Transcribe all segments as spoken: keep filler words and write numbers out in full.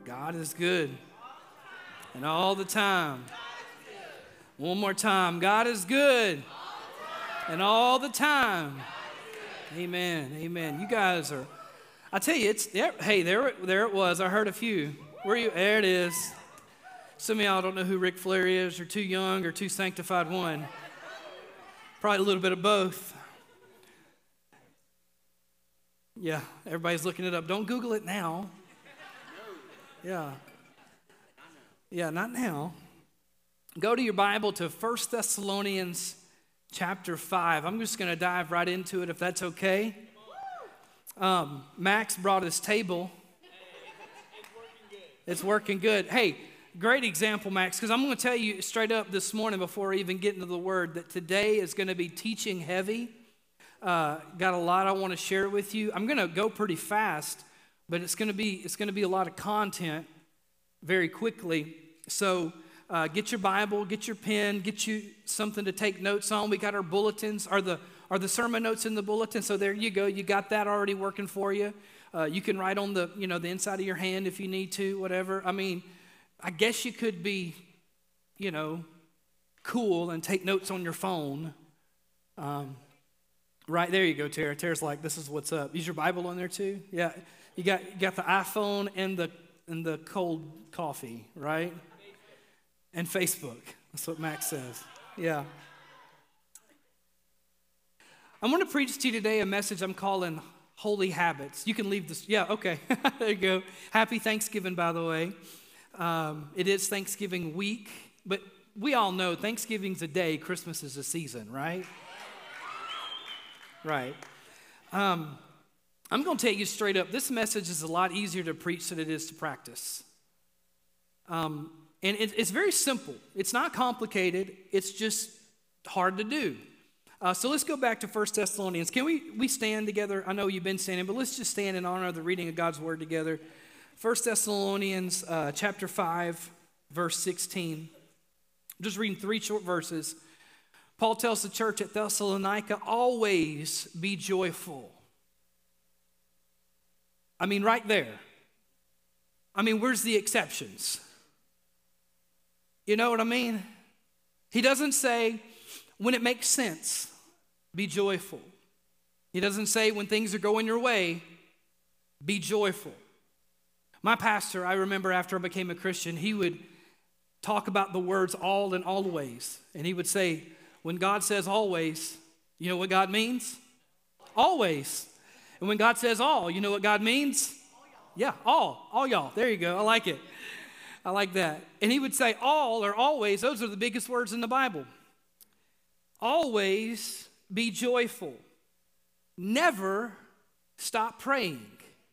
God is good. And all the time. One more time. God is good. And all the time. Amen. Amen. You guys are, I tell you, it's, there, hey, there, there it was. I heard a few. Where you? There it is. Some of y'all don't know who Ric Flair is, or too young, or too sanctified one. Probably a little bit of both. Yeah, everybody's looking it up. Don't Google it now. Yeah. Yeah, not now. Go to your Bible to First Thessalonians chapter five. I'm just going to dive right into it if that's okay. Um, Max brought his table. It's working good. Hey, great example, Max, because I'm going to tell you straight up this morning before I even get into the word that today is going to be teaching heavy. Uh, got a lot I want to share with you. I'm going to go pretty fast, but it's going to be it's going to be a lot of content very quickly. So uh, get your Bible, get your pen, get you something to take notes on. We got our bulletins. Are the are the sermon notes in the bulletin? So there you go. You got that already working for you. Uh, you can write on the you know the inside of your hand if you need to, whatever. I mean, I guess you could be, you know, cool and take notes on your phone. Um, right there you go, Tara. Tara's like, this is what's up. Use your Bible on there too. Yeah, you got you got the iPhone and the and the cold coffee, right? And Facebook. That's what Max says. Yeah. I'm going to preach to you today a message I'm calling Holy Habits. You can leave this. Yeah, okay. There you go. Happy Thanksgiving, by the way. Um, it is Thanksgiving week, but we all know Thanksgiving's a day, Christmas is a season, right? Right. Um, I'm going to tell you straight up, this message is a lot easier to preach than it is to practice. Um, and it, it's very simple. It's not complicated. It's just hard to do. Uh, so let's go back to First Thessalonians. Can we, we stand together? I know you've been standing, but let's just stand in honor of the reading of God's word together. First Thessalonians uh, chapter five, verse sixteen. I'm just reading three short verses. Paul tells the church at Thessalonica, always be joyful. I mean, right there. I mean, where's the exceptions? You know what I mean? He doesn't say, when it makes sense, be joyful. He doesn't say, when things are going your way, be joyful. My pastor, I remember after I became a Christian, he would talk about the words all and always. And he would say, when God says always, you know what God means? Always. And when God says all, you know what God means? Yeah, all. All y'all. There you go. I like it. I like that. And he would say all or always. Those are the biggest words in the Bible. Always be joyful. Never stop praying.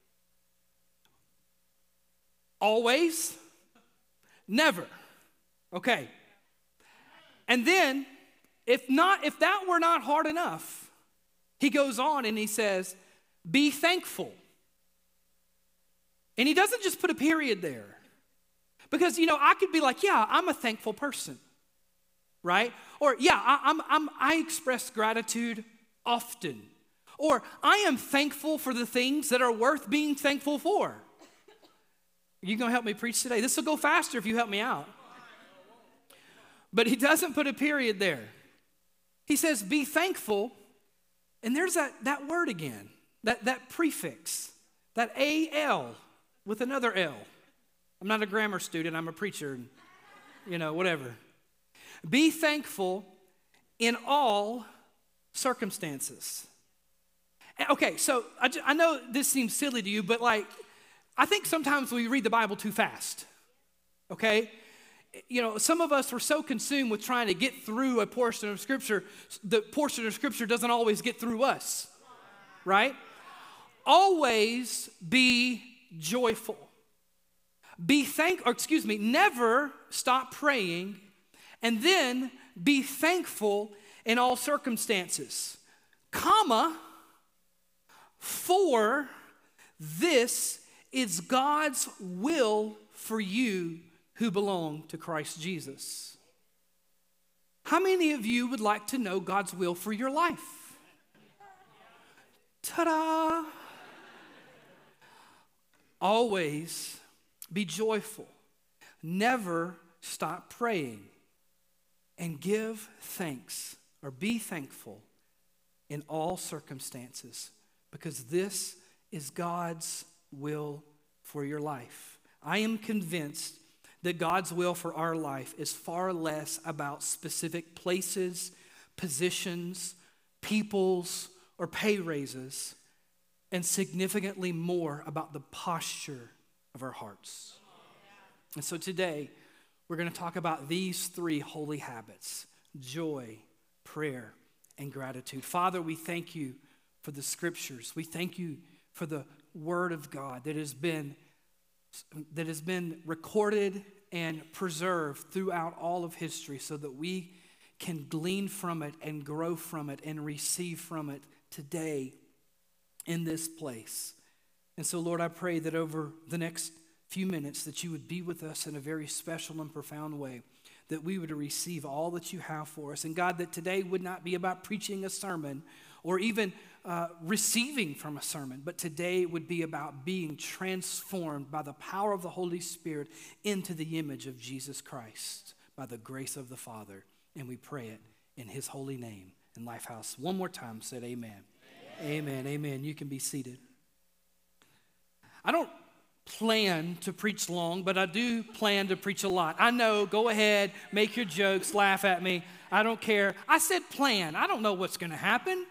Always, never. Okay. And then, if not, if that were not hard enough, he goes on and he says, be thankful. And he doesn't just put a period there. Because, you know, I could be like, yeah, I'm a thankful person, right? Or, yeah, I, I'm, I'm, I express gratitude often. Or, I am thankful for the things that are worth being thankful for. Are you going to help me preach today? This will go faster if you help me out. But he doesn't put a period there. He says, be thankful. And there's that, that word again, that, that prefix, that A L with another L. I'm not a grammar student, I'm a preacher, you know, whatever. Be thankful in all circumstances. Okay, so I, just, I know this seems silly to you, but like, I think sometimes we read the Bible too fast, okay? You know, some of us were so consumed with trying to get through a portion of Scripture, the portion of Scripture doesn't always get through us, right? Always be joyful. Be thank, or excuse me, never stop praying, and then be thankful in all circumstances, comma, for this is God's will for you who belong to Christ Jesus. How many of you would like to know God's will for your life? Ta-da! Always Be joyful. Never stop praying. And give thanks, or be thankful in all circumstances, because this is God's will for your life. I am convinced that God's will for our life is far less about specific places, positions, peoples, or pay raises, and significantly more about the posture of our hearts. And so today, we're going to talk about these three holy habits: joy, prayer, and gratitude. Father, we thank you for the scriptures. We thank you for the word of God that has been, that has been recorded and preserved throughout all of history so that we can glean from it and grow from it and receive from it today in this place. And so, Lord, I pray that over the next few minutes that you would be with us in a very special and profound way, that we would receive all that you have for us. And God, that today would not be about preaching a sermon or even uh, receiving from a sermon, but today would be about being transformed by the power of the Holy Spirit into the image of Jesus Christ by the grace of the Father. And we pray it in his holy name. And Lifehouse, one more time, said amen. Amen, amen. Amen. You can be seated. I don't plan to preach long, but I do plan to preach a lot. I know, go ahead, make your jokes, laugh at me. I don't care. I said plan. I don't know what's going to happen.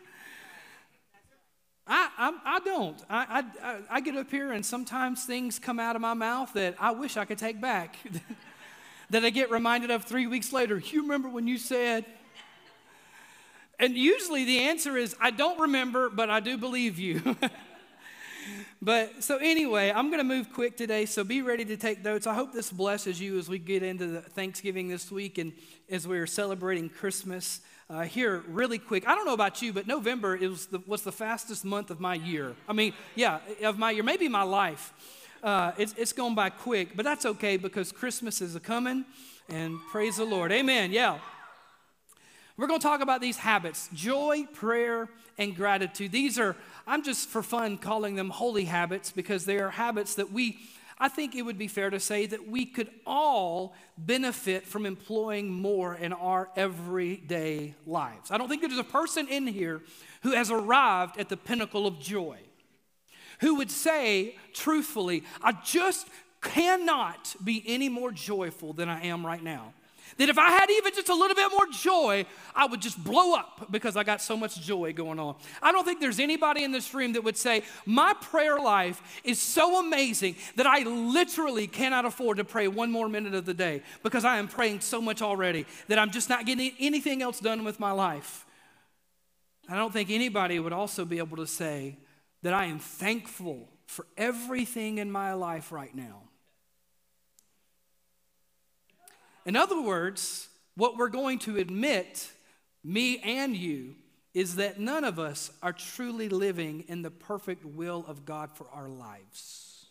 I, I, I don't. I, I, I get up here and sometimes things come out of my mouth that I wish I could take back. That I get reminded of three weeks later. You remember when you said? And usually the answer is, I don't remember, but I do believe you. But so anyway, I'm going to move quick today, so be ready to take notes. I hope this blesses you as we get into the Thanksgiving this week and as we're celebrating Christmas. Uh, here, really quick, I don't know about you, but November is the, was the fastest month of my year. I mean, yeah, of my year, maybe my life. Uh, it's, it's gone by quick, but that's okay because Christmas is a-coming, and praise the Lord. Amen, yeah. We're going to talk about these habits: joy, prayer, and gratitude. These are, I'm just for fun calling them holy habits because they are habits that we, I think it would be fair to say that we could all benefit from employing more in our everyday lives. I don't think there's a person in here who has arrived at the pinnacle of joy, who would say truthfully, I just cannot be any more joyful than I am right now. That if I had even just a little bit more joy, I would just blow up because I got so much joy going on. I don't think there's anybody in this room that would say, my prayer life is so amazing that I literally cannot afford to pray one more minute of the day because I am praying so much already that I'm just not getting anything else done with my life. I don't think anybody would also be able to say that I am thankful for everything in my life right now. In other words, what we're going to admit, me and you, is that none of us are truly living in the perfect will of God for our lives.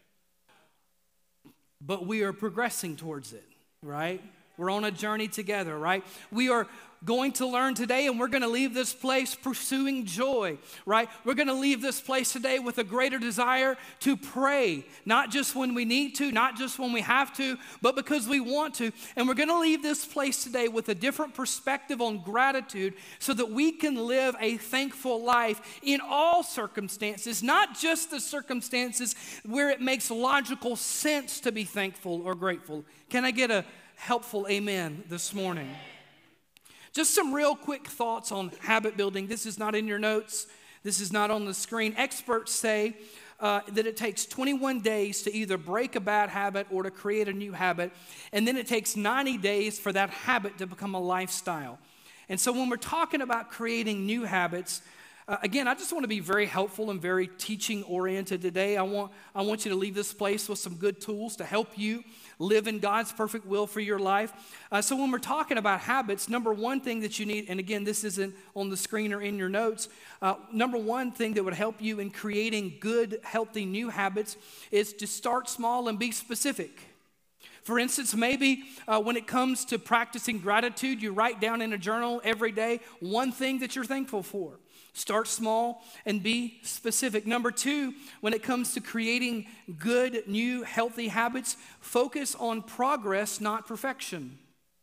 But we are progressing towards it, right? We're on a journey together, right? We are going to learn today, and we're going to leave this place pursuing joy, right? We're going to leave this place today with a greater desire to pray, not just when we need to, not just when we have to, but because we want to. And we're going to leave this place today with a different perspective on gratitude so that we can live a thankful life in all circumstances, not just the circumstances where it makes logical sense to be thankful or grateful. Can I get a helpful amen this morning? Just some real quick thoughts on habit building. This is not in your notes. This is not on the screen. Experts say uh, that it takes twenty-one days to either break a bad habit or to create a new habit. And then it takes ninety days for that habit to become a lifestyle. And so when we're talking about creating new habits, Uh, again, I just want to be very helpful and very teaching-oriented today. I want, I want you to leave this place with some good tools to help you live in God's perfect will for your life. Uh, so when we're talking about habits, number one thing that you need, and again, this isn't on the screen or in your notes, uh, number one thing that would help you in creating good, healthy, new habits is to start small and be specific. For instance, maybe uh, when it comes to practicing gratitude, you write down in a journal every day one thing that you're thankful for. Start small and be specific. Number two, when it comes to creating good, new, healthy habits, focus on progress, not perfection.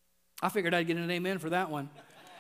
I figured I'd get an amen for that one.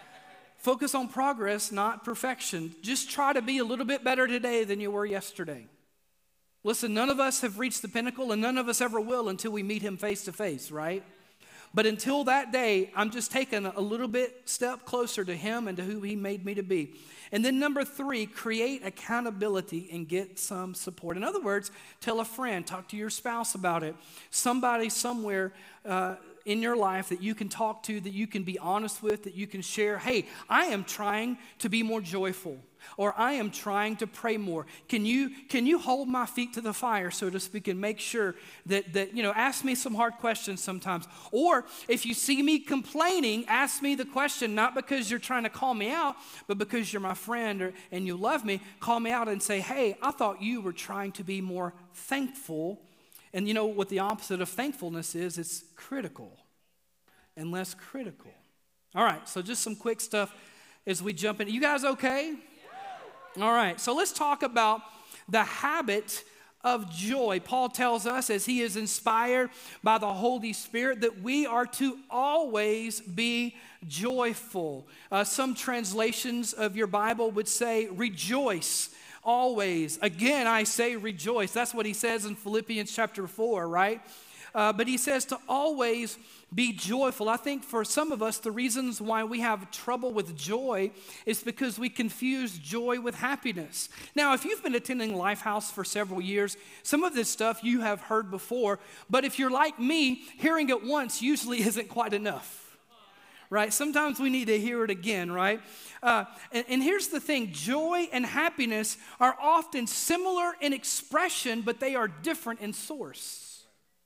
Focus on progress, not perfection. Just try to be a little bit better today than you were yesterday. Listen, none of us have reached the pinnacle, and none of us ever will until we meet him face to face, right? But until that day, I'm just taking a little bit step closer to him and to who he made me to be. And then number three, create accountability and get some support. In other words, tell a friend, talk to your spouse about it. Somebody somewhere uh, in your life that you can talk to, that you can be honest with, that you can share, hey, I am trying to be more joyful, or I am trying to pray more. Can you can you hold my feet to the fire, so to speak, and make sure that, that you know, ask me some hard questions sometimes. Or if you see me complaining, ask me the question, not because you're trying to call me out, but because you're my friend or, and you love me. Call me out and say, hey, I thought you were trying to be more thankful. And you know what the opposite of thankfulness is? It's critical and less critical. All right, so just some quick stuff as we jump in. You guys okay? All right, so let's talk about the habit of joy. Paul tells us, as he is inspired by the Holy Spirit, that we are to always be joyful. Uh, some translations of your Bible would say, rejoice always. Again, I say rejoice. That's what he says in Philippians chapter four, right? Uh, but he says to always be joyful. I think for some of us, the reasons why we have trouble with joy is because we confuse joy with happiness. Now, if you've been attending Lifehouse for several years, some of this stuff you have heard before, but if you're like me, hearing it once usually isn't quite enough. Right? Sometimes we need to hear it again, right? Uh, and, and here's the thing. Joy and happiness are often similar in expression, but they are different in source.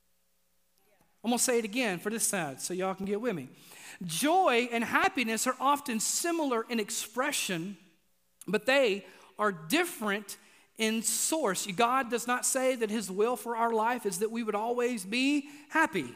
I'm going to say it again for this side so y'all can get with me. Joy and happiness are often similar in expression, but they are different in source. God does not say that his will for our life is that we would always be happy.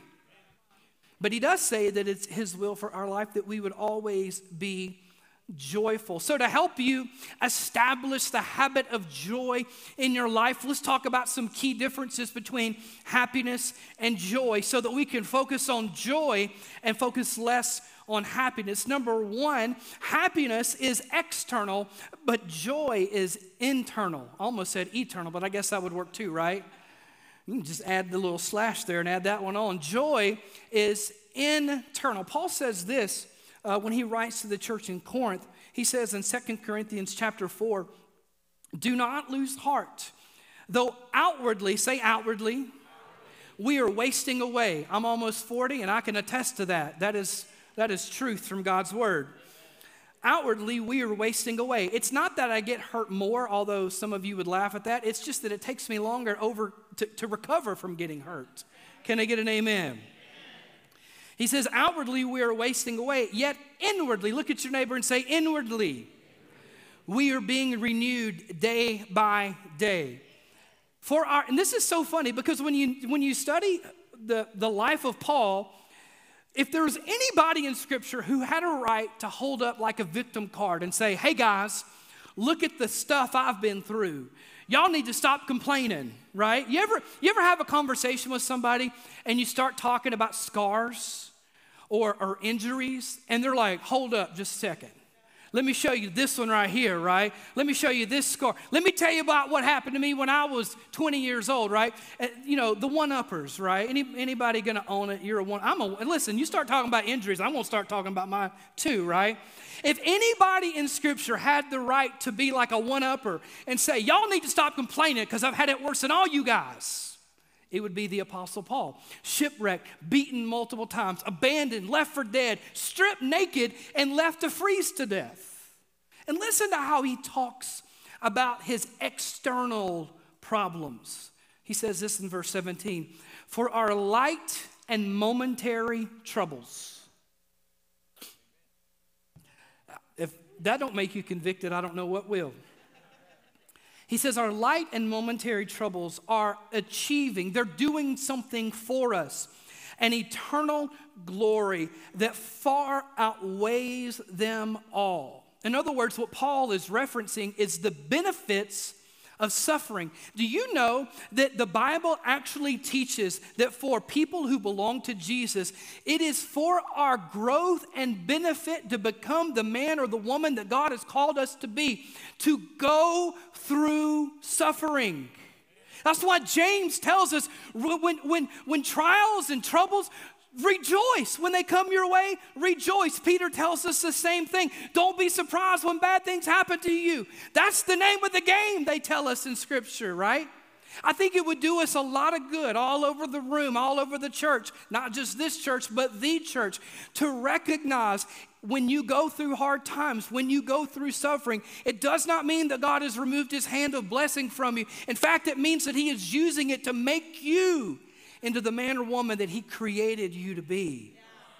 But he does say that it's his will for our life that we would always be joyful. So to help you establish the habit of joy in your life, let's talk about some key differences between happiness and joy so that we can focus on joy and focus less on happiness. Number one, happiness is external, but joy is internal. I almost said eternal, but I guess that would work too, right? You can just add the little slash there and add that one on. Joy is internal. Paul says this uh, when he writes to the church in Corinth. He says in Second Corinthians chapter four, do not lose heart. Though outwardly, say outwardly, we are wasting away. I'm almost forty and I can attest to that. That is, that is truth from God's word. Outwardly, we are wasting away. It's not that I get hurt more, although some of you would laugh at that. It's just that it takes me longer over to, to recover from getting hurt. Can I get an amen? Amen? He says, outwardly, we are wasting away, yet inwardly, look at your neighbor and say, inwardly, we are being renewed day by day. For our, and this is so funny because when you when you study the, the life of Paul, if there was anybody in Scripture who had a right to hold up like a victim card and say, hey guys, look at the stuff I've been through. Y'all need to stop complaining, right? You ever, you ever have a conversation with somebody and you start talking about scars or, or injuries and they're like, hold up just a second. Let me show you this one right here, right? Let me show you this scar. Let me tell you about what happened to me when I was twenty years old, right? And, you know, the one-uppers, right? Any, anybody going to own it? You're a one. I'm a, and listen, you start talking about injuries, I'm going to start talking about mine too, right? If anybody in Scripture had the right to be like a one-upper and say, y'all need to stop complaining because I've had it worse than all you guys, it would be the Apostle Paul. Shipwrecked, beaten multiple times, abandoned, left for dead, stripped naked, and left to freeze to death. And listen to how he talks about his external problems. He says this in verse seventeen, for our light and momentary troubles. If that don't make you convicted, I don't know what will. He says our light and momentary troubles are achieving, they're doing something for us, an eternal glory that far outweighs them all. In other words, what Paul is referencing is the benefits of suffering. Do you know that the Bible actually teaches that for people who belong to Jesus, it is for our growth and benefit to become the man or the woman that God has called us to be, to go through suffering. That's why James tells us when, when, when trials and troubles, rejoice when they come your way, rejoice. Peter tells us the same thing. Don't be surprised when bad things happen to you. That's the name of the game, they tell us in Scripture, right? I think it would do us a lot of good all over the room, all over the church, not just this church, but the church, to recognize when you go through hard times, when you go through suffering, it does not mean that God has removed his hand of blessing from you. In fact, it means that he is using it to make you into the man or woman that he created you to be.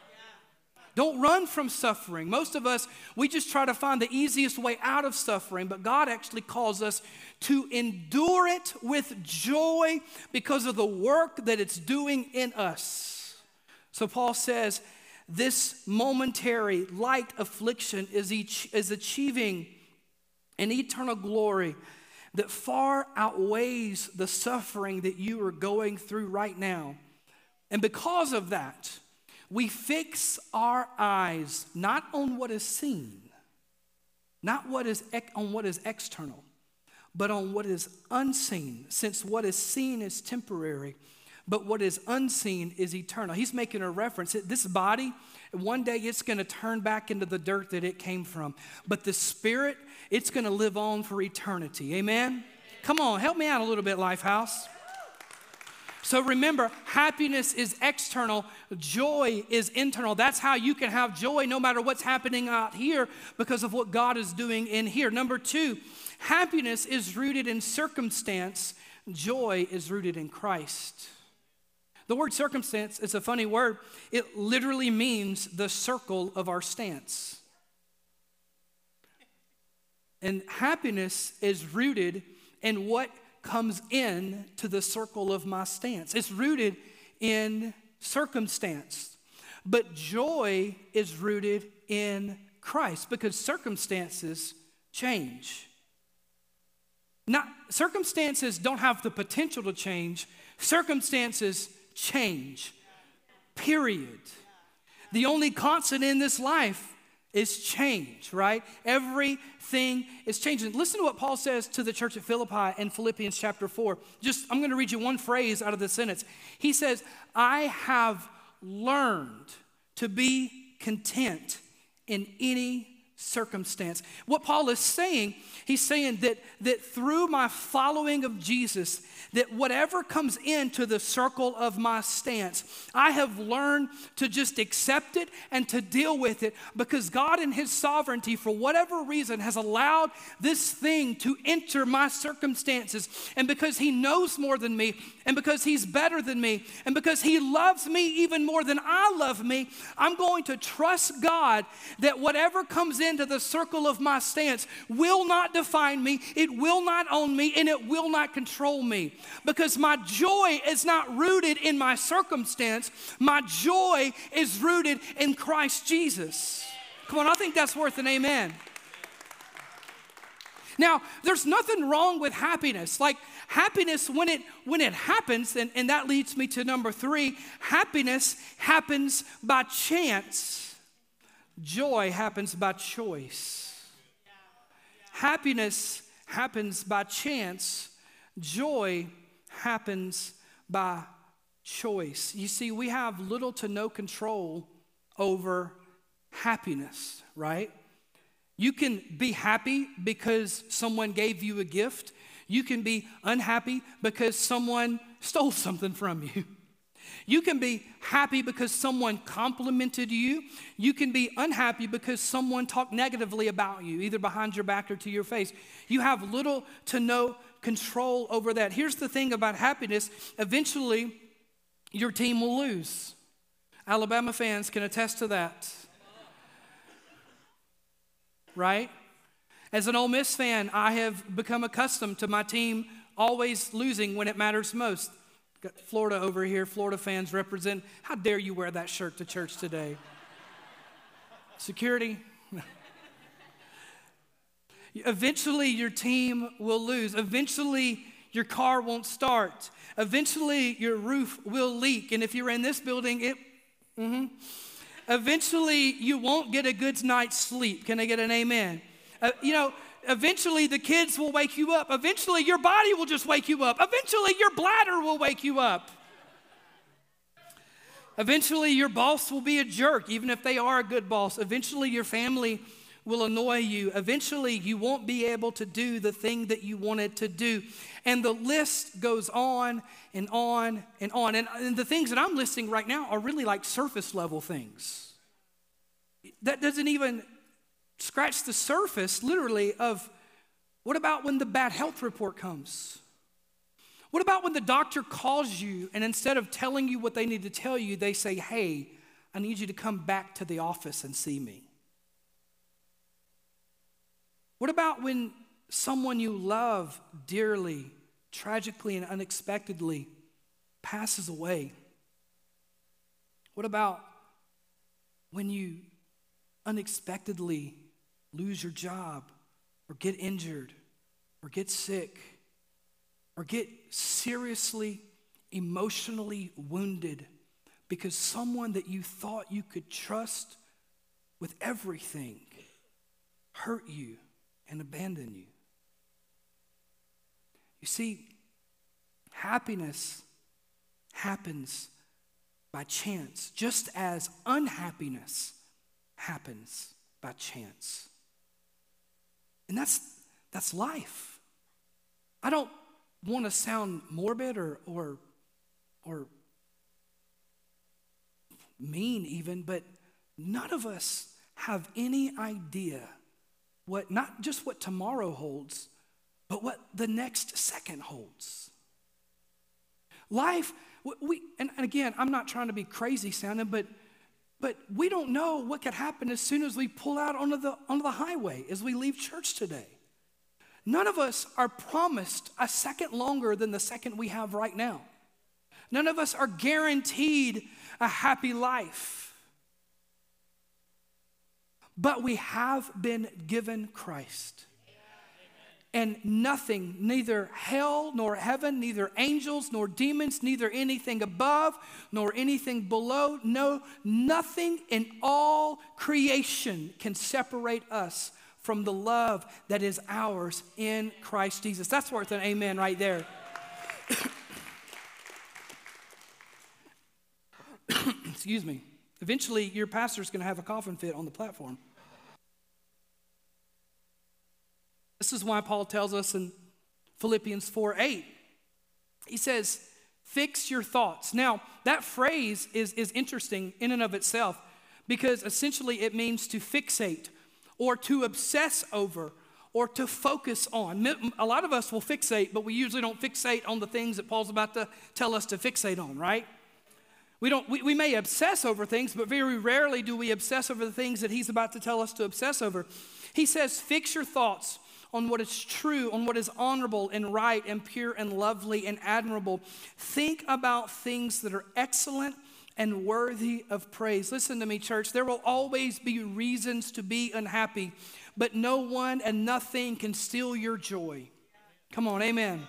Don't run from suffering. Most of us, we just try to find the easiest way out of suffering, but God actually calls us to endure it with joy because of the work that it's doing in us. So Paul says, this momentary light affliction is, each, is achieving an eternal glory that far outweighs the suffering that you are going through right now. And because of that, we fix our eyes not on what is seen, not what is on what is external, but on what is unseen, since what is seen is temporary, but what is unseen is eternal. He's making a reference. This body, one day it's going to turn back into the dirt that it came from. But the spirit, it's going to live on for eternity. Amen? Come on, help me out a little bit, Lifehouse. So remember, happiness is external, joy is internal. That's how you can have joy no matter what's happening out here because of what God is doing in here. Number two, happiness is rooted in circumstance, joy is rooted in Christ. The word circumstance is a funny word. It literally means the circle of our stance. And happiness is rooted in what comes in to the circle of my stance. It's rooted in circumstance. But joy is rooted in Christ because circumstances change. Not, circumstances don't have the potential to change. Circumstances change, period. The only constant in this life is change, right? Everything is changing. Listen to what Paul says to the church at Philippi in Philippians chapter four. Just, I'm going to read you one phrase out of the sentence. He says, I have learned to be content in any circumstance. What Paul is saying, he's saying that, that through my following of Jesus, that whatever comes into the circle of my stance, I have learned to just accept it and to deal with it because God in his sovereignty, for whatever reason, has allowed this thing to enter my circumstances. And because he knows more than me, and because he's better than me, and because he loves me even more than I love me, I'm going to trust God that whatever comes into the circle of my stance will not define me, it will not own me, and it will not control me. Because my joy is not rooted in my circumstance. My joy is rooted in Christ Jesus. Come on, I think that's worth an amen. Now, there's nothing wrong with happiness. Like happiness, when it when it happens, and, and that leads me to number three, happiness happens by chance. Joy happens by choice. Happiness happens by chance. Joy happens by choice. You see, we have little to no control over happiness, right? You can be happy because someone gave you a gift. You can be unhappy because someone stole something from you. You can be happy because someone complimented you. You can be unhappy because someone talked negatively about you, either behind your back or to your face. You have little to no control over that. Here's the thing about happiness. Eventually, your team will lose. Alabama fans can attest to that. Right? As an Ole Miss fan, I have become accustomed to my team always losing when it matters most. Got Florida over here. Florida fans represent. How dare you wear that shirt to church today? Security? Eventually, your team will lose. Eventually, your car won't start. Eventually, your roof will leak. And if you're in this building, it, mm-hmm. Eventually, you won't get a good night's sleep. Can I get an amen? Uh, you know, eventually the kids will wake you up. Eventually, your body will just wake you up. Eventually, your bladder will wake you up. Eventually, your boss will be a jerk, even if they are a good boss. Eventually, your family will annoy you. Eventually, you won't be able to do the thing that you wanted to do. And the list goes on and on and on. And, and the things that I'm listing right now are really like surface level things. That doesn't even scratch the surface, literally, of what about when the bad health report comes? What about when the doctor calls you and instead of telling you what they need to tell you, they say, hey, I need you to come back to the office and see me? What about when someone you love dearly, tragically and unexpectedly passes away? What about when you unexpectedly lose your job or get injured or get sick or get seriously emotionally wounded because someone that you thought you could trust with everything hurt you and abandon you? You see, happiness happens by chance, just as unhappiness happens by chance. And that's that's life. I don't want to sound morbid or or or mean even, but none of us have any idea what, not just what tomorrow holds, but what the next second holds. Life, we, and again, I'm not trying to be crazy sounding, but but we don't know what could happen as soon as we pull out onto the onto the highway as we leave church today. None of us are promised a second longer than the second we have right now. None of us are guaranteed a happy life. But we have been given Christ. And nothing, neither hell nor heaven, neither angels nor demons, neither anything above nor anything below, no, nothing in all creation can separate us from the love that is ours in Christ Jesus. That's worth an amen right there. Excuse me. Eventually, your pastor's going to have a coffin fit on the platform. This is why Paul tells us in Philippians four eight, he says, fix your thoughts. Now, that phrase is, is interesting in and of itself because essentially it means to fixate or to obsess over or to focus on. A lot of us will fixate, but we usually don't fixate on the things that Paul's about to tell us to fixate on, right? We don't. We, we may obsess over things, but very rarely do we obsess over the things that he's about to tell us to obsess over. He says, fix your thoughts on what is true, on what is honorable and right and pure and lovely and admirable. Think about things that are excellent and worthy of praise. Listen to me, church. There will always be reasons to be unhappy, but no one and nothing can steal your joy. Come on, amen.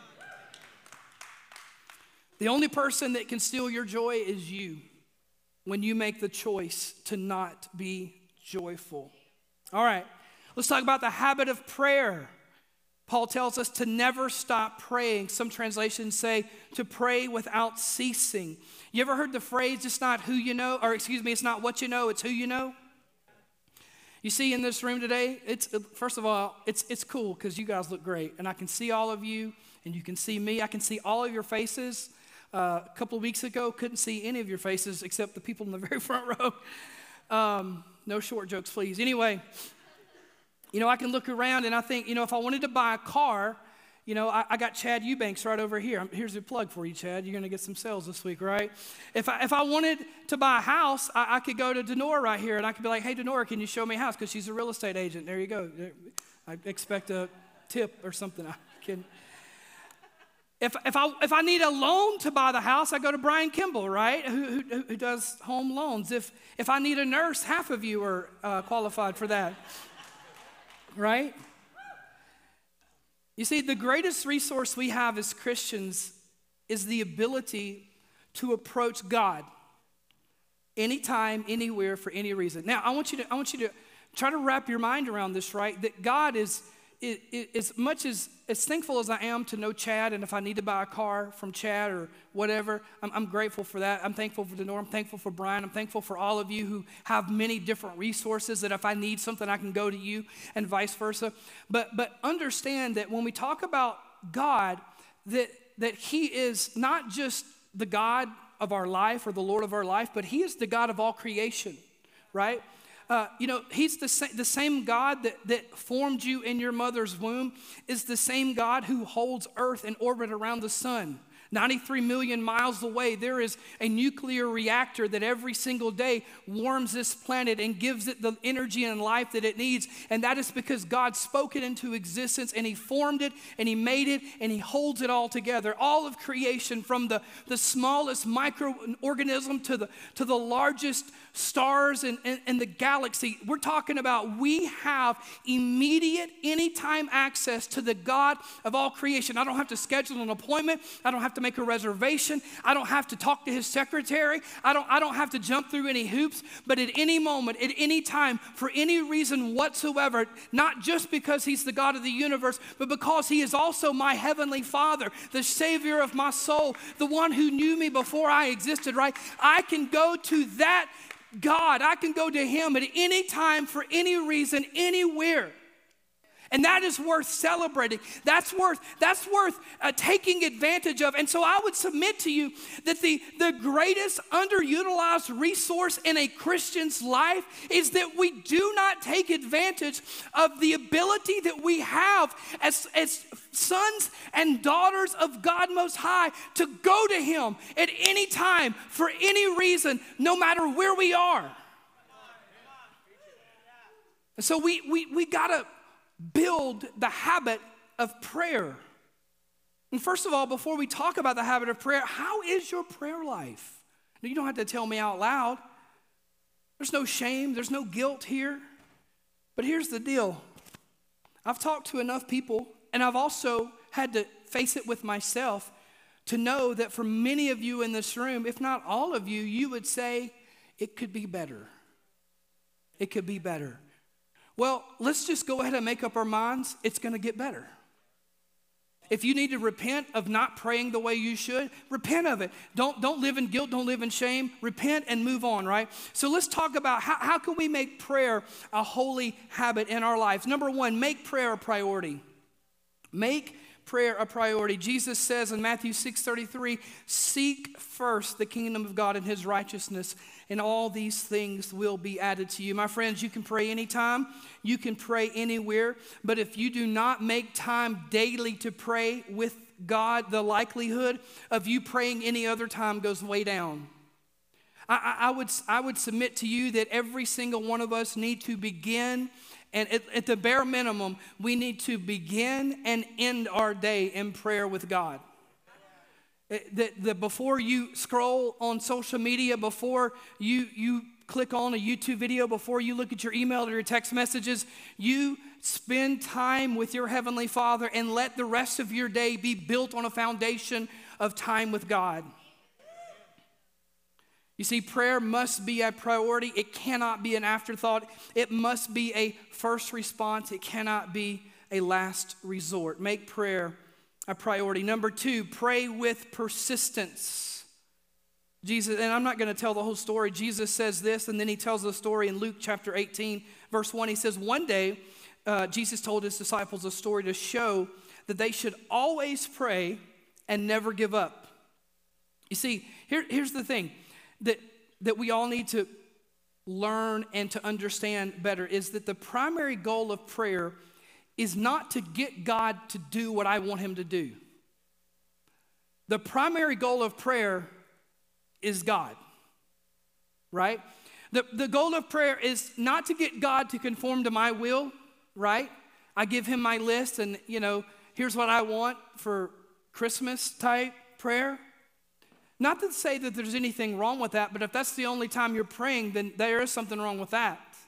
The only person that can steal your joy is you when you make the choice to not be joyful. All right. Let's talk about the habit of prayer. Paul tells us to never stop praying. Some translations say to pray without ceasing. You ever heard the phrase, it's not who you know, or excuse me, it's not what you know, it's who you know? You see in this room today, it's first of all, it's it's cool because you guys look great. And I can see all of you, and you can see me. I can see all of your faces. Uh, a couple of weeks ago, couldn't see any of your faces except the people in the very front row. Um, no short jokes, please. Anyway, you know, I can look around and I think, you know, if I wanted to buy a car, you know, I, I got Chad Eubanks right over here. Here's a plug for you, Chad. You're going to get some sales this week, right? If I, if I wanted to buy a house, I, I could go to Denora right here and I could be like, hey, Denora, can you show me a house? Because she's a real estate agent. There you go. I expect a tip or something. I can. If if I if I need a loan to buy the house, I go to Brian Kimball, right, who who, who does home loans. If if I need a nurse, half of you are uh, qualified for that, right? You see, the greatest resource we have as Christians is the ability to approach God anytime, anywhere, for any reason. Now, I want you to, I want you to try to wrap your mind around this, right? That God is, is, is as much as, as thankful as I am to know Chad, and if I need to buy a car from Chad or whatever, I'm, I'm grateful for that. I'm thankful for Denora. I'm thankful for Brian. I'm thankful for all of you who have many different resources that if I need something, I can go to you and vice versa. But, but understand that when we talk about God, that, that he is not just the God of our life or the Lord of our life, but he is the God of all creation, right? Uh, you know, he's the, sa- the same God that, that formed you in your mother's womb is the same God who holds earth in orbit around the sun. ninety-three million miles away, there is a nuclear reactor that every single day warms this planet and gives it the energy and life that it needs. And that is because God spoke it into existence, and he formed it, and he made it, and he holds it all together. All of creation, from the, the smallest microorganism to the, to the largest stars in, in, in the galaxy. We're talking about we have immediate, anytime access to the God of all creation. I don't have to schedule an appointment. I don't have to make a reservation. I don't have to talk to his secretary. I don't, I don't have to jump through any hoops. But at any moment, at any time, for any reason whatsoever, not just because he's the God of the universe, but because he is also my heavenly Father, the Savior of my soul, the one who knew me before I existed, right? I can go to that God. I can go to him at any time, for any reason, anywhere. And that is worth celebrating. That's worth, that's worth uh, taking advantage of. And so I would submit to you that the, the greatest underutilized resource in a Christian's life is that we do not take advantage of the ability that we have as, as sons and daughters of God Most High to go to him at any time, for any reason, no matter where we are. And so we, we, we got to build the habit of prayer. And first of all, before we talk about the habit of prayer, how is your prayer life? Now, you don't have to tell me out loud. There's no shame, there's no guilt here. But here's the deal. I've talked to enough people, and I've also had to face it with myself, to know that for many of you in this room, if not all of you, you would say, it could be better. It could be better. Well, let's just go ahead and make up our minds. It's going to get better. If you need to repent of not praying the way you should, repent of it. Don't, don't live in guilt. Don't live in shame. Repent and move on, right? So let's talk about how, how can we make prayer a holy habit in our lives. Number one, make prayer a priority. Make prayer a priority. Jesus says in Matthew six thirty-three, seek first the kingdom of God and his righteousness, and all these things will be added to you. My friends, you can pray anytime. You can pray anywhere. But if you do not make time daily to pray with God, the likelihood of you praying any other time goes way down. I, I, I would, I would submit to you that every single one of us need to begin, and at, at the bare minimum, we need to begin and end our day in prayer with God. That, that before you scroll on social media, before you, you click on a YouTube video, before you look at your email or your text messages, you spend time with your Heavenly Father and let the rest of your day be built on a foundation of time with God. You see, prayer must be a priority. It cannot be an afterthought. It must be a first response. It cannot be a last resort. Make prayer a priority. Number two, pray with persistence. Jesus, and I'm not going to tell the whole story. Jesus says this, and then he tells the story in Luke chapter eighteen, verse one. He says, one day, uh, Jesus told his disciples a story to show that they should always pray and never give up. You see, here, here's the thing that, that we all need to learn and to understand better is that the primary goal of prayer is not to get God to do what I want him to do. The primary goal of prayer is God, right? The, the goal of prayer is not to get God to conform to my will, right? I give him my list and, you know, here's what I want for Christmas type prayer. Not to say that there's anything wrong with that, but if that's the only time you're praying, then there is something wrong with that.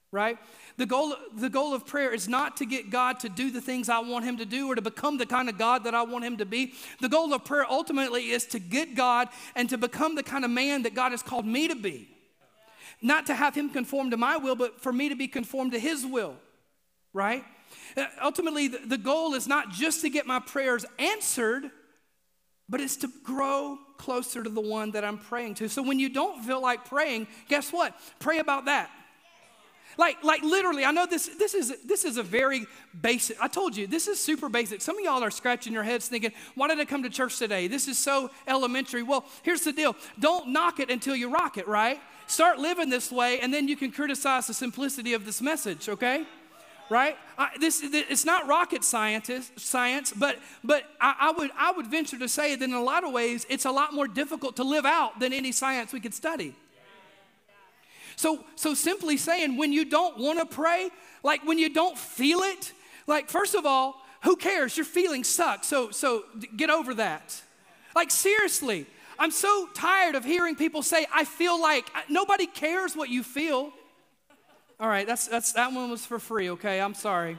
right? The goal, the goal of prayer is not to get God to do the things I want him to do or to become the kind of God that I want him to be. The goal of prayer ultimately is to get God and to become the kind of man that God has called me to be. Not to have him conform to my will, but for me to be conformed to his will, right? Uh, ultimately, the, the goal is not just to get my prayers answered, but it's to grow closer to the one that I'm praying to. So when you don't feel like praying, guess what? Pray about that. Like, like literally, I know this, this is this is a very basic, I told you, this is super basic. Some of y'all are scratching your heads thinking, why did I come to church today? This is so elementary. Well, here's the deal. Don't knock it until you rock it, right? Start living this way, and then you can criticize the simplicity of this message, okay? Right? I, this it's not rocket scientist, science, but but I, I would I would venture to say that in a lot of ways, it's a lot more difficult to live out than any science we could study. So, so simply saying, when you don't want to pray, like when you don't feel it, like first of all, who cares? Your feelings suck, so, so get over that. Like seriously, I'm so tired of hearing people say, I feel like, nobody cares what you feel. All right, that's, that's, that one was for free, okay? I'm sorry.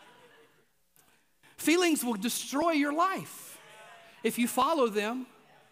Feelings will destroy your life if you follow them.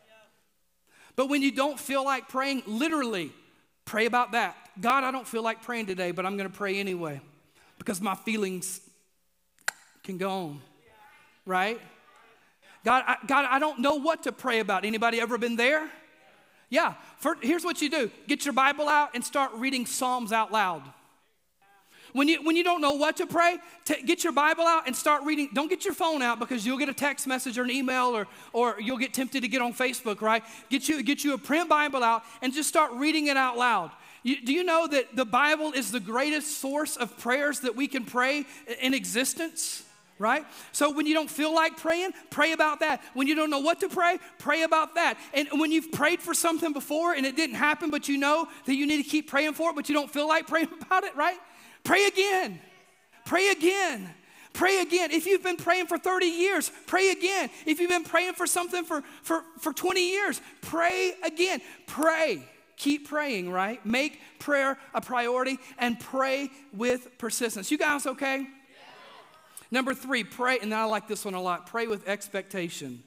But when you don't feel like praying, literally, pray about that. God, I don't feel like praying today, but I'm going to pray anyway because my feelings can go on, right? God, I, God, I don't know what to pray about. Anybody ever been there? Yeah. For, here's what you do. Get your Bible out and start reading Psalms out loud. When you, when you don't know what to pray, t- get your Bible out and start reading. Don't get your phone out because you'll get a text message or an email or, or you'll get tempted to get on Facebook, right? Get you, get you a print Bible out and just start reading it out loud. You, do you know that the Bible is the greatest source of prayers that we can pray in existence? Right? So when you don't feel like praying, pray about that. When you don't know what to pray, pray about that. And when you've prayed for something before and it didn't happen, but you know that you need to keep praying for it, but you don't feel like praying about it, right? Pray again. Pray again. Pray again. If you've been praying for thirty years, pray again. If you've been praying for something for, for, for twenty years, pray again. Pray. Keep praying, right? Make prayer a priority and pray with persistence. You guys okay? Yeah. Number three, pray, and I like this one a lot, pray with expectation.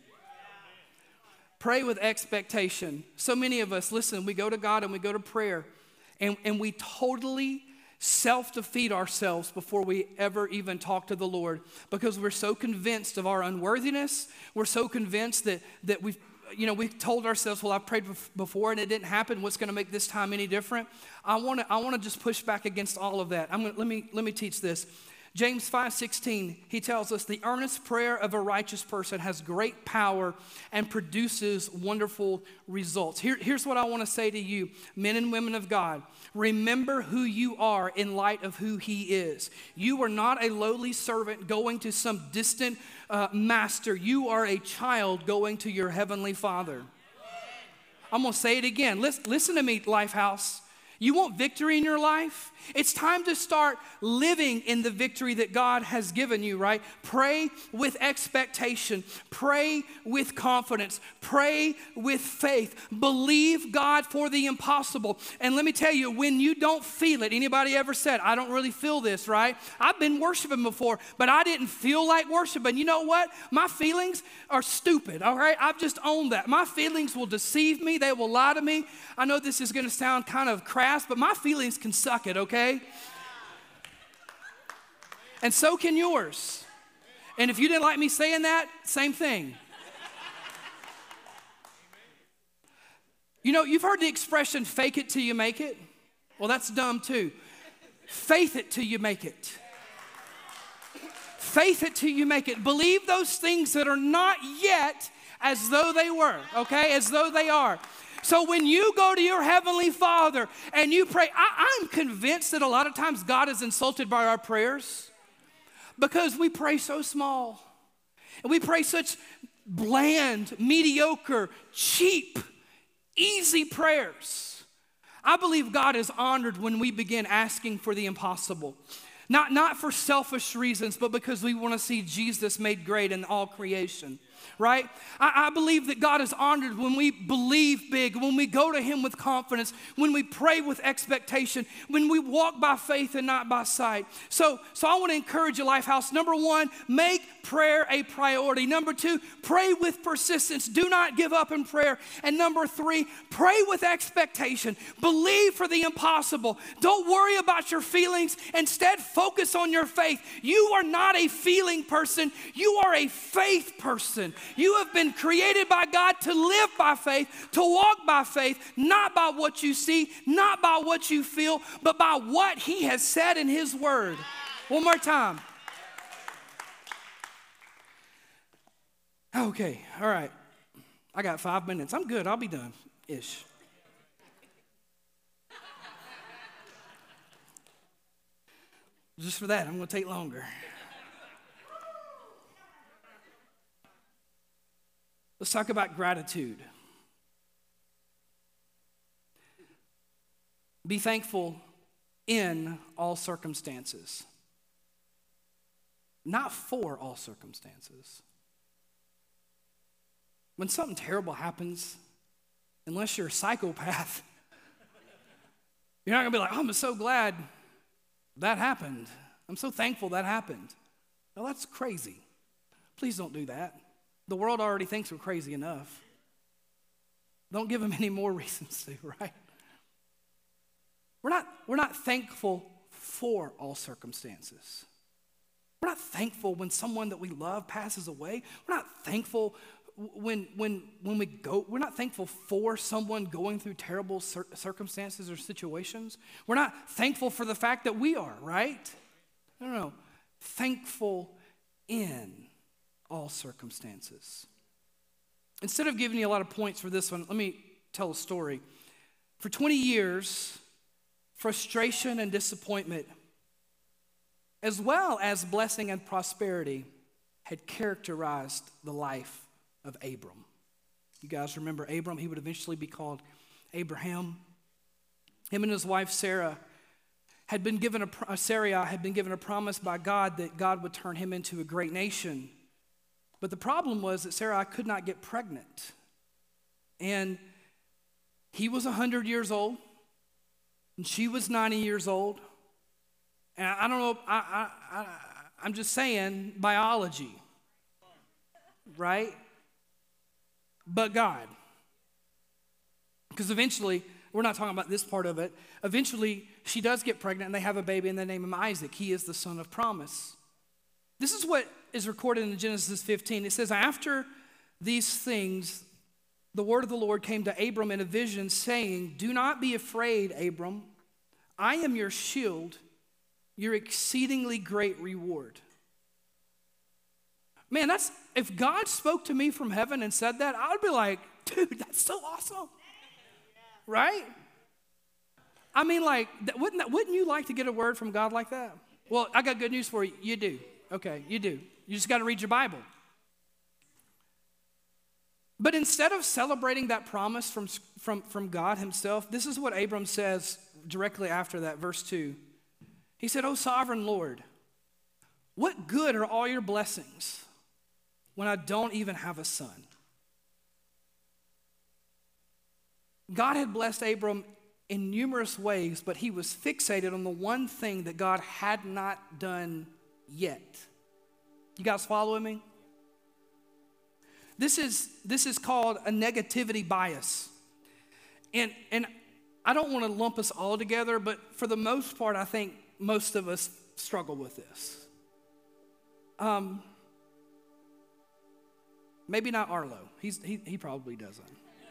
Pray with expectation. So many of us, listen, we go to God and we go to prayer, and, and we totally self-defeat ourselves before we ever even talk to the Lord because we're so convinced of our unworthiness. We're so convinced that, that we've You know, we've told ourselves, well, I've prayed before and it didn't happen. What's going to make this time any different? I want to I want to just push back against all of that. I'm gonna, let me let me teach this. James five sixteen, he tells us the earnest prayer of a righteous person has great power and produces wonderful results. Here, here's what I want to say to you, men and women of God. Remember who you are in light of who he is. You are not a lowly servant going to some distant uh, master. You are a child going to your heavenly Father. I'm going to say it again. Listen, listen to me, Lifehouse. You want victory in your life? It's time to start living in the victory that God has given you, right? Pray with expectation. Pray with confidence. Pray with faith. Believe God for the impossible. And let me tell you, when you don't feel it, anybody ever said, I don't really feel this, right? I've been worshiping before, but I didn't feel like worshiping. You know what? My feelings are stupid, all right? I've just owned that. My feelings will deceive me. They will lie to me. I know this is going to sound kind of crass, but my feelings can suck it, okay? Okay? And so can yours. And if you didn't like me saying that, same thing. You know, you've heard the expression, fake it till you make it. Well, that's dumb too. Faith it till you make it. Faith it till you make it. Believe those things that are not yet as though they were, okay? As though they are. So when you go to your heavenly Father and you pray, I, I'm convinced that a lot of times God is insulted by our prayers because we pray so small. And we pray such bland, mediocre, cheap, easy prayers. I believe God is honored when we begin asking for the impossible. Not, not for selfish reasons, but because we want to see Jesus made great in all creation. right? I, I believe that God is honored when we believe big, when we go to him with confidence, when we pray with expectation, when we walk by faith and not by sight. So, so I want to encourage you, Lifehouse. Number one, make prayer a priority. Number two, pray with persistence. Do not give up in prayer. And number three, pray with expectation. Believe for the impossible. Don't worry about your feelings. Instead, focus on your faith. You are not a feeling person. You are a faith person. You have been created by God to live by faith, to walk by faith, not by what you see, not by what you feel, but by what he has said in his word. One more time. Okay, all right. I got five minutes. I'm good. I'll be done, ish. Just for that, I'm going to take longer. Let's talk about gratitude. Be thankful in all circumstances, not for all circumstances. When something terrible happens, unless you're a psychopath, you're not going to be like, oh, I'm so glad that happened. I'm so thankful that happened. Well, that's crazy. Please don't do that. The world already thinks we're crazy enough. Don't give them any more reasons to, right? We're not, we're not thankful for all circumstances. We're not thankful when someone that we love passes away. We're not thankful when, when, when we go, we're not thankful for someone going through terrible cir- circumstances or situations. We're not thankful for the fact that we are, right? No, no, no. Thankful in all circumstances. Instead of giving you a lot of points for this one, let me tell a story. For twenty years, frustration and disappointment, as well as blessing and prosperity, had characterized the life of Abram. You guys remember Abram? He would eventually be called Abraham. Him and his wife Sarah had been given a, uh, Sarai had been given a promise by God that God would turn him into a great nation. But the problem was that Sarai could not get pregnant. And he was one hundred years old, and she was ninety years old. And I, I don't know, I, I, I, I'm just saying biology, right? But God. Because eventually, we're not talking about this part of it, eventually she does get pregnant and they have a baby and they name him Isaac. He is the son of promise. This is what is recorded in Genesis fifteen. It says, after these things, the word of the Lord came to Abram in a vision saying, do not be afraid, Abram. I am your shield, your exceedingly great reward. Man, that's, if God spoke to me from heaven and said that, I would be like, dude, that's so awesome. Right? I mean, like, wouldn't, that, wouldn't you like to get a word from God like that? Well, I got good news for you. You do. Okay, you do. You just got to read your Bible. But instead of celebrating that promise from, from, from God himself, this is what Abram says directly after that, verse two. He said, "O sovereign Lord, what good are all your blessings when I don't even have a son?" God had blessed Abram in numerous ways, but he was fixated on the one thing that God had not done yet. You guys following me? This is, this is called a negativity bias. And, and I don't want to lump us all together, but for the most part, I think most of us struggle with this. Um, maybe not Arlo. He's, he, he probably doesn't.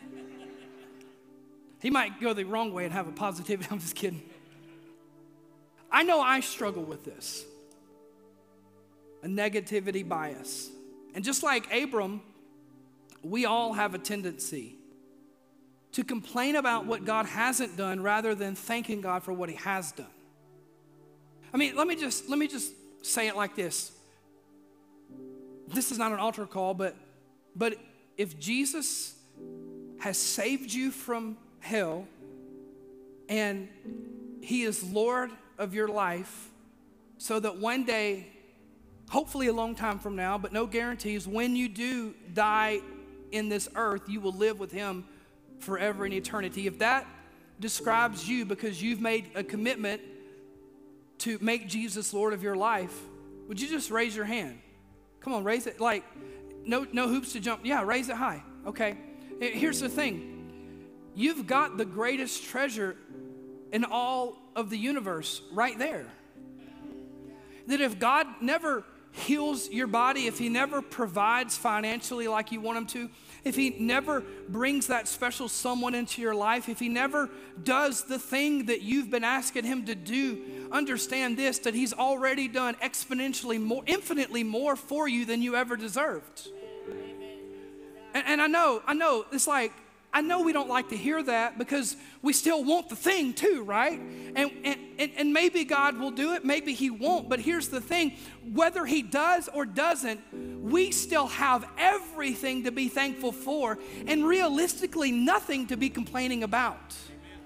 He might go the wrong way and have a positivity. I'm just kidding. I know I struggle with this. A negativity bias. And just like Abram, we all have a tendency to complain about what God hasn't done rather than thanking God for what he has done. I mean, let me just let me just say it like this. This is not an altar call, but but if Jesus has saved you from hell and he is Lord of your life so that one day hopefully a long time from now, but no guarantees, when you do die in this earth, you will live with him forever in eternity. If that describes you because you've made a commitment to make Jesus Lord of your life, would you just raise your hand? Come on, raise it. Like, no, no hoops to jump. Yeah, raise it high. Okay. Here's the thing. You've got the greatest treasure in all of the universe right there. That if God never heals your body, if he never provides financially like you want him to, if he never brings that special someone into your life, if he never does the thing that you've been asking him to do, understand this, that he's already done exponentially more, infinitely more for you than you ever deserved. And, and I know, I know, it's like, I know we don't like to hear that because we still want the thing too, right? And, and, and, and maybe God will do it, maybe he won't, but here's the thing, whether he does or doesn't, we still have everything to be thankful for and realistically nothing to be complaining about.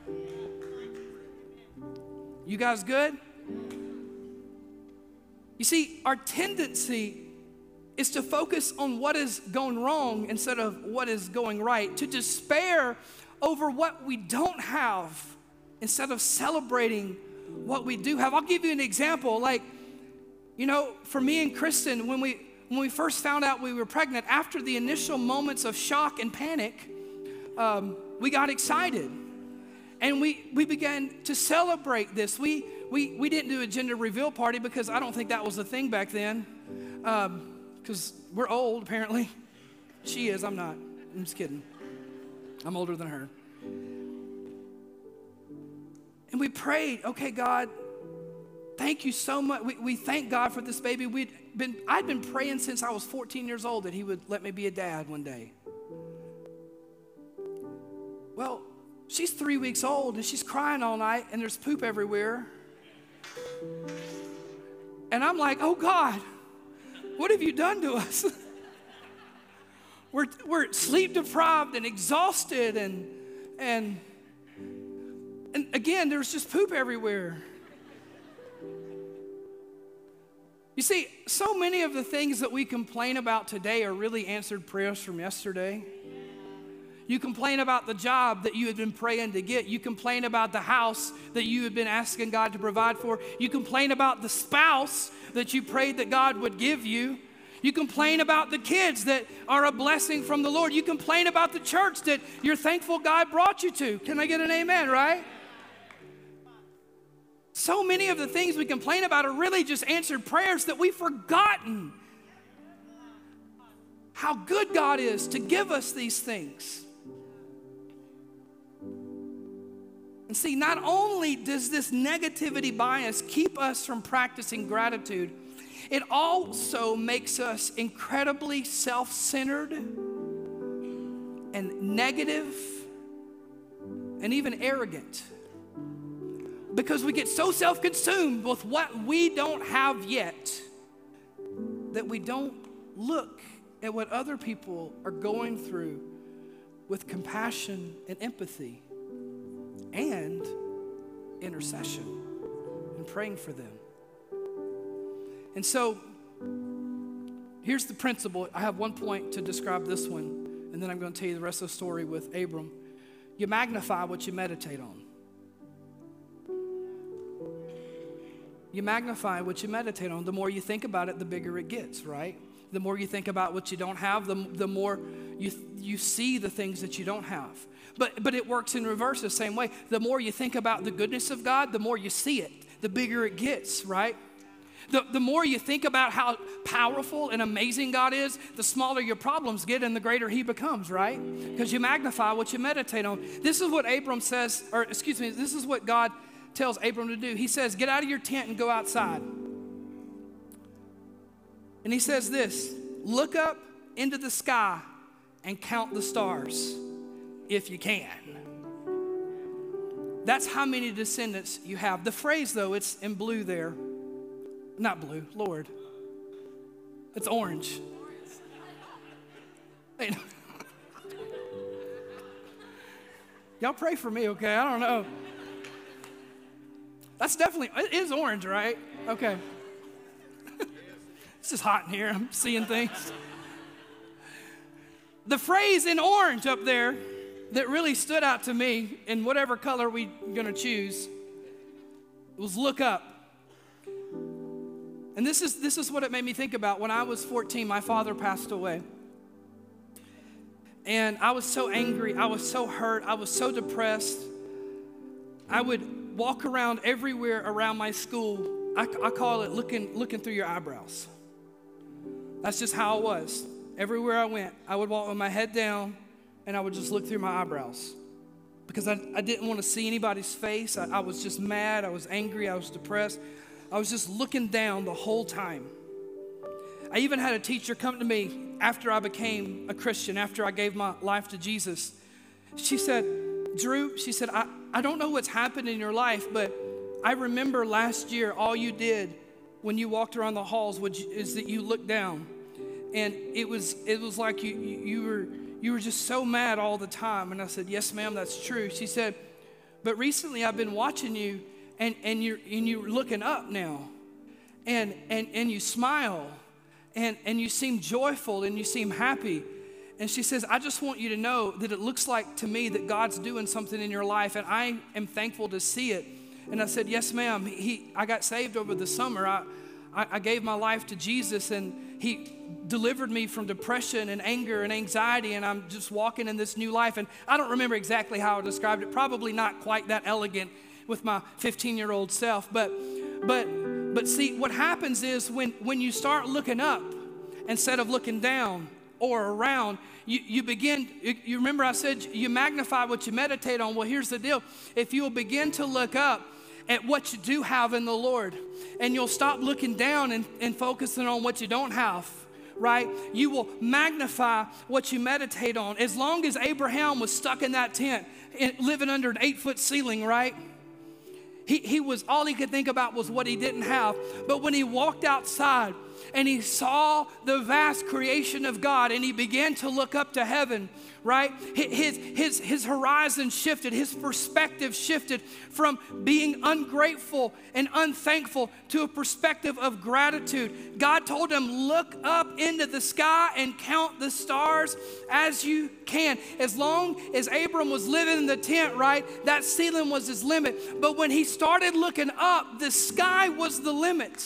You guys good? You see, our tendency is to focus on what is going wrong instead of what is going right, to despair over what we don't have instead of celebrating what we do have. I'll give you an example. Like, you know, for me and Kristen, when we when we first found out we were pregnant, after the initial moments of shock and panic, um, we got excited. And we, we began to celebrate this. We, we, we didn't do a gender reveal party because I don't think that was a thing back then. Um, Because we're old, apparently. She is, I'm not. I'm just kidding. I'm older than her. And we prayed, okay, God, thank you so much. We, we thank God for this baby. We'd been, I'd been praying since I was fourteen years old that he would let me be a dad one day. Well, she's three weeks old and she's crying all night and there's poop everywhere. And I'm like, oh God, what have you done to us? we're, we're sleep deprived and exhausted and, and, and again, there's just poop everywhere. You see, so many of the things that we complain about today are really answered prayers from yesterday. You complain about the job that you had been praying to get. You complain about the house that you had been asking God to provide for. You complain about the spouse that you prayed that God would give you. You complain about the kids that are a blessing from the Lord. You complain about the church that you're thankful God brought you to. Can I get an amen, right? So many of the things we complain about are really just answered prayers that we've forgotten how good God is to give us these things. And see, not only does this negativity bias keep us from practicing gratitude, it also makes us incredibly self-centered and negative and even arrogant. Because we get so self-consumed with what we don't have yet that we don't look at what other people are going through with compassion and empathy and intercession and praying for them. And so here's the principle. I have one point to describe this one, and then I'm going to tell you the rest of the story with Abram. You magnify what you meditate on. You magnify what you meditate on. The more you think about it, the bigger it gets, right? The more you think about what you don't have, the, the more you, you see the things that you don't have. But, but it works in reverse the same way. The more you think about the goodness of God, the more you see it, the bigger it gets, right? The, the more you think about how powerful and amazing God is, the smaller your problems get and the greater he becomes, right? Because you magnify what you meditate on. This is what Abram says, or excuse me, this is what God tells Abram to do. He says, get out of your tent and go outside. And he says this, look up into the sky and count the stars if you can. That's how many descendants you have. The phrase, though, it's in blue there. Not blue, Lord. It's orange. Hey, y'all pray for me, okay? I don't know. That's definitely, it is orange, right? Okay. It's just hot in here. I'm seeing things. The phrase in orange up there that really stood out to me, in whatever color we're going to choose, was look up. And this is, this is what it made me think about. When I was fourteen, my father passed away. And I was so angry. I was so hurt. I was so depressed. I would walk around everywhere around my school. I, I call it looking, looking through your eyebrows. That's just how it was. Everywhere I went, I would walk with my head down, and I would just look through my eyebrows because I, I didn't want to see anybody's face. I, I was just mad. I was angry. I was depressed. I was just looking down the whole time. I even had a teacher come to me after I became a Christian, after I gave my life to Jesus. She said, Drew, she said, I, I don't know what's happened in your life, but I remember last year all you did when you walked around the halls was, is that you looked down. And it was it was like you, you you were you were just so mad all the time. And I said, yes, ma'am, that's true. She said, but recently I've been watching you, and, and you're and you're looking up now, and and and you smile, and and you seem joyful, and you seem happy. And she says, I just want you to know that it looks like to me that God's doing something in your life, and I am thankful to see it. And I said, yes, ma'am. He I got saved over the summer. I I, I gave my life to Jesus, and He delivered me from depression and anger and anxiety, and I'm just walking in this new life. And I don't remember exactly how I described it, probably not quite that elegant with my fifteen-year-old self, but but but see, what happens is when, when you start looking up instead of looking down or around, you, you begin, you remember I said you magnify what you meditate on. Well, here's the deal. If you'll begin to look up at what you do have in the Lord, and you'll stop looking down and, and focusing on what you don't have, right? You will magnify what you meditate on. As long as Abraham was stuck in that tent, in, living under an eight-foot ceiling, right? He, he was, all he could think about was what he didn't have. But when he walked outside and he saw the vast creation of God, and he began to look up to heaven, right? His, his, his horizon shifted, his perspective shifted from being ungrateful and unthankful to a perspective of gratitude. God told him, look up into the sky and count the stars as you can. As long as Abram was living in the tent, right, that ceiling was his limit. But when he started looking up, the sky was the limit.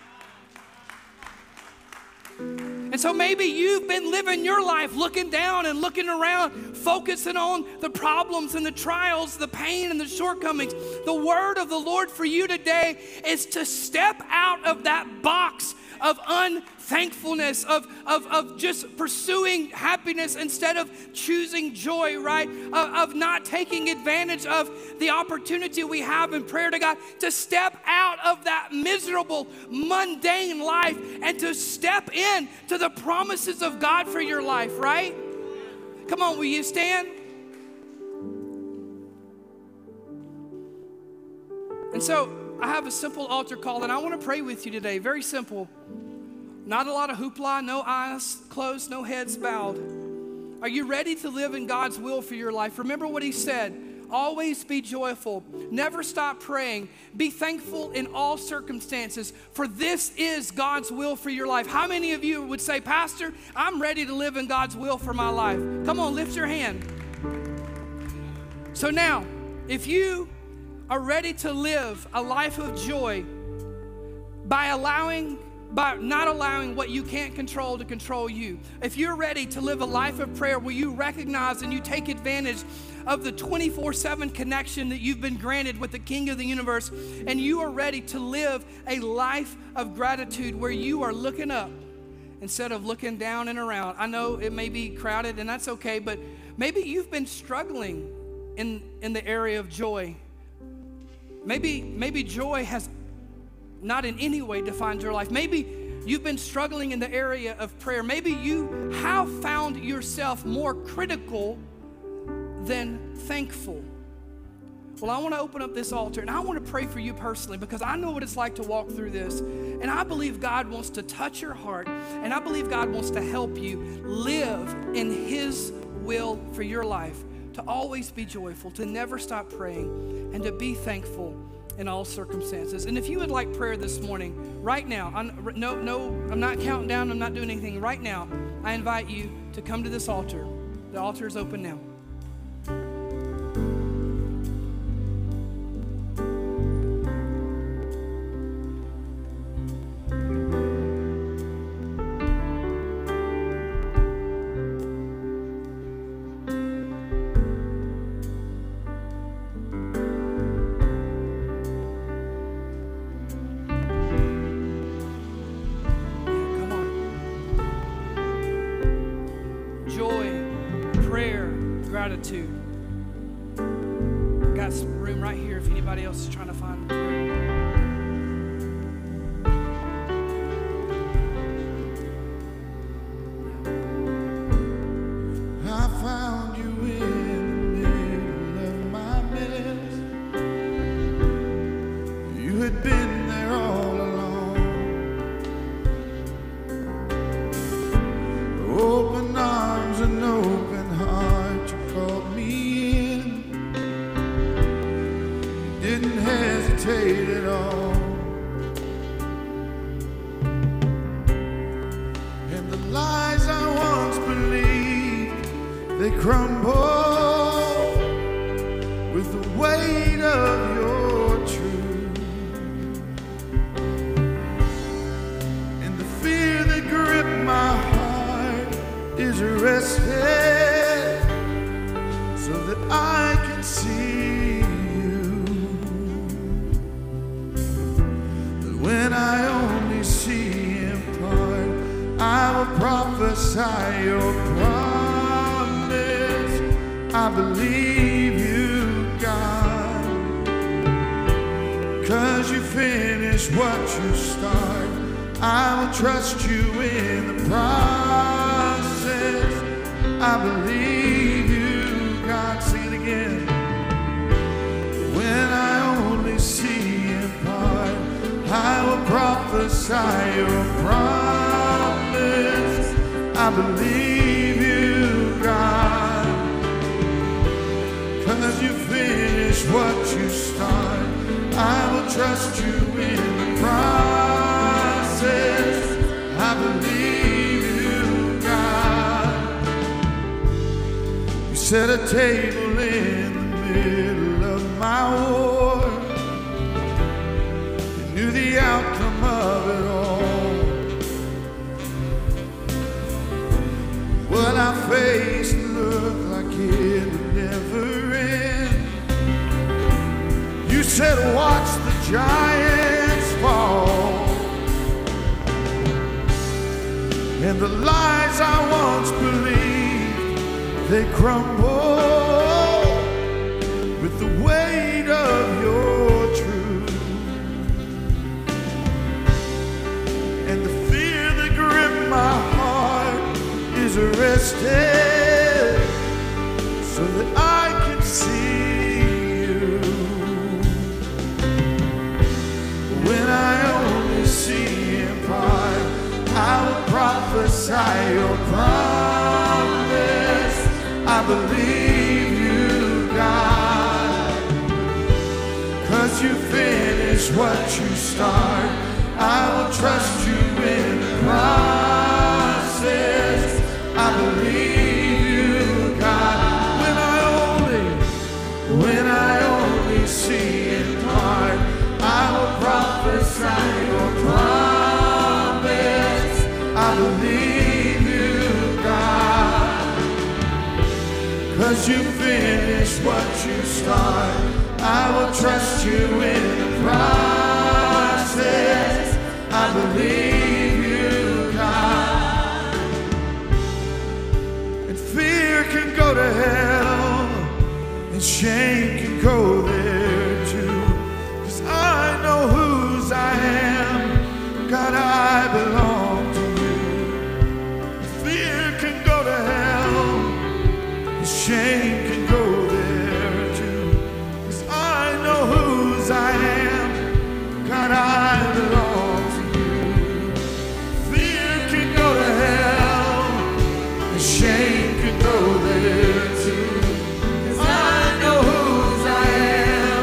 And so maybe you've been living your life looking down and looking around, focusing on the problems and the trials, the pain and the shortcomings. The word of the Lord for you today is to step out of that box of unthankfulness, of, of, of just pursuing happiness instead of choosing joy, right? Of, of not taking advantage of the opportunity we have in prayer to God, to step out of that miserable, mundane life and to step in to the promises of God for your life, right? Come on, will you stand? And so I have a simple altar call, and I want to pray with you today. Very simple. Not a lot of hoopla, no eyes closed, no heads bowed. Are you ready to live in God's will for your life? Remember what He said. Always be joyful. Never stop praying. Be thankful in all circumstances, for this is God's will for your life. How many of you would say, Pastor, I'm ready to live in God's will for my life? Come on, lift your hand. So now, if you are ready to live a life of joy by allowing, by not allowing what you can't control to control you. If you're ready to live a life of prayer where you recognize and you take advantage of the twenty-four seven connection that you've been granted with the King of the universe, and you are ready to live a life of gratitude where you are looking up instead of looking down and around. I know it may be crowded, and that's okay, but maybe you've been struggling in, in the area of joy. Maybe, maybe joy has not in any way defined your life. Maybe you've been struggling in the area of prayer. Maybe you have found yourself more critical than thankful. Well, I want to open up this altar, and I want to pray for you personally, because I know what it's like to walk through this. And I believe God wants to touch your heart, and I believe God wants to help you live in His will for your life, to always be joyful, to never stop praying, and to be thankful in all circumstances. And if you would like prayer this morning, right now, I'm, no, no, I'm not counting down, I'm not doing anything. Right now, I invite you to come to this altar. The altar is open now. Gratitude. Got some room right here if anybody else is trying to find prayer. I found you in the middle of my mess. You had been there all along. Open arms and open heart, you called me in. You didn't hesitate at all. And the lies I once believed, they crumble with the weight of your truth. And the fear that gripped my heart is arrested so that I can see you. But when I only see in part, I will prophesy your promise. I believe you, God, 'cause you finish what you start. I will trust you in the process. I believe you, God. Sing it again. When I only see in part, I will prophesy your promise. I believe you, God, 'cause you finish what you start. I will trust you in the process. I believe you, God. You set a table in the middle of my war. You knew the outcome of it all. What I faced looked like it would never end. You said, watch the giants fall. And the lies I once believed, they crumble with the weight of your truth. And the fear that gripped my heart is arrested so that I can see you. When I only see in part, I will prophesy your promise. I believe you, God, 'cause you finish what you start. I will trust you in the process. I believe you, God. When I only, when I only see in part, I will prophesy your promise. I believe you, God, 'cause you finish what you start. I will trust you in the process. I believe you, God. And fear can go to hell, and shame can go there too. 'Cause I know whose I am, God, I belong to you. Fear can go to hell, and shame can go there too. 'Cause I know whose I am, God, I belong to you. Fear can go to hell, and shame can go there too. 'Cause I know whose I am,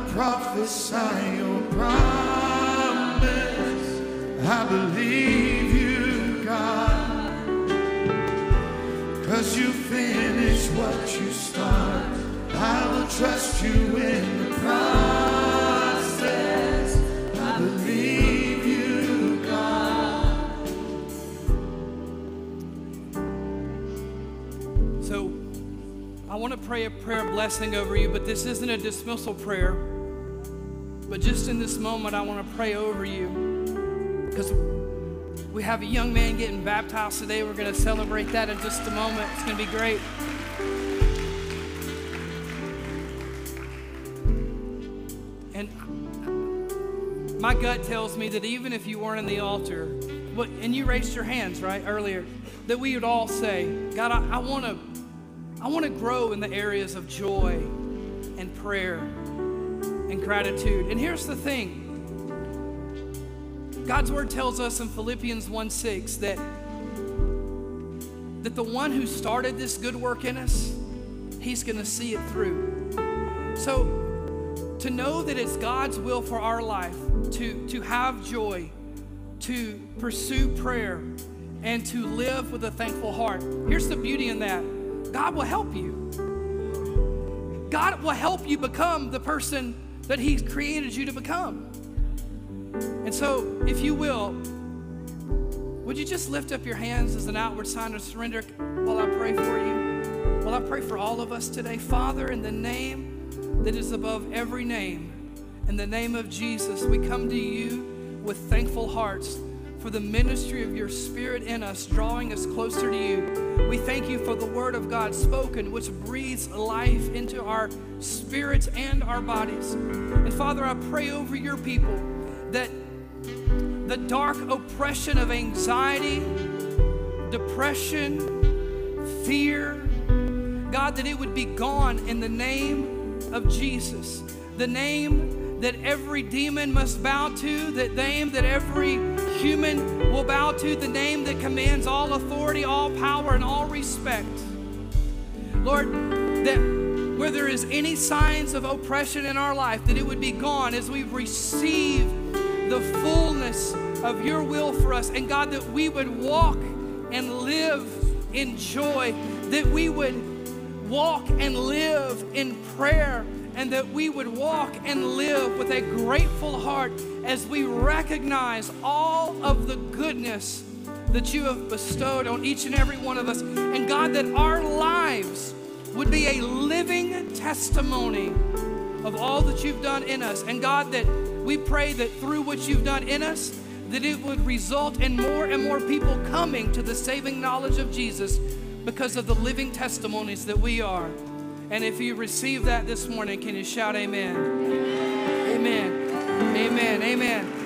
prophesy your promise. I believe you, God, 'cause you finish what you start. I will trust you in the process. I believe you, God. So I want to pray a prayer of blessing over you, but this isn't a dismissal prayer. But just in this moment, I want to pray over you, because we have a young man getting baptized today. We're going to celebrate that in just a moment. It's going to be great. And my gut tells me that even if you weren't in the altar, what, and you raised your hands, right, earlier, that we would all say, God, I, I want to I want to grow in the areas of joy and prayer and gratitude. And here's the thing. God's word tells us in Philippians one six that, that the one who started this good work in us, he's going to see it through. So to know that it's God's will for our life to, to have joy, to pursue prayer, and to live with a thankful heart. Here's the beauty in that. God will help you. God will help you become the person that He's created you to become. And so, if you will, would you just lift up your hands as an outward sign of surrender while I pray for you? While I pray for all of us today. Father, in the name that is above every name, in the name of Jesus, we come to you with thankful hearts for the ministry of your Spirit in us, drawing us closer to you. We thank you for the word of God spoken, which breathes life into our spirits and our bodies. And Father, I pray over your people that the dark oppression of anxiety, depression, fear, God, that it would be gone in the name of Jesus. The name that every demon must bow to, the name that every human will bow to, the name that commands all authority, all power, and all respect. Lord, that where there is any signs of oppression in our life, that it would be gone as we receive the fullness of your will for us. And God, that we would walk and live in joy, that we would walk and live in prayer, and that we would walk and live with a grateful heart as we recognize all of the goodness that you have bestowed on each and every one of us. And God, that our lives would be a living testimony of all that you've done in us. And God, that we pray that through what you've done in us, that it would result in more and more people coming to the saving knowledge of Jesus because of the living testimonies that we are. And if you receive that this morning, can you shout amen? Amen. Amen. Amen.